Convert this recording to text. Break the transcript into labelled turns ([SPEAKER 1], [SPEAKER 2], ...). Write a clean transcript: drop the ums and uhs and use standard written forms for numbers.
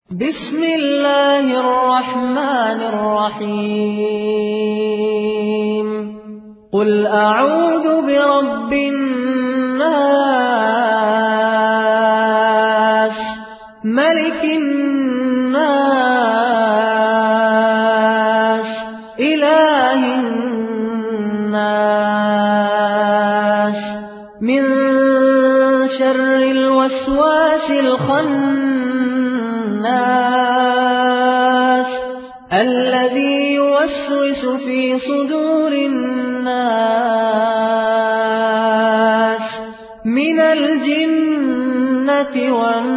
[SPEAKER 1] बिस्मिल्लाहिर्रहमानिर्रहीम। क़ुल अऊज़ु बिरब्बिन्नास मलिकिन्नास इलाहिन्नास मिन शर्रिल वस्वासिल खन्नास अल्लज़ी युवस्विसु फ़ी सुदूरिन नास मिनल जिन्नति वन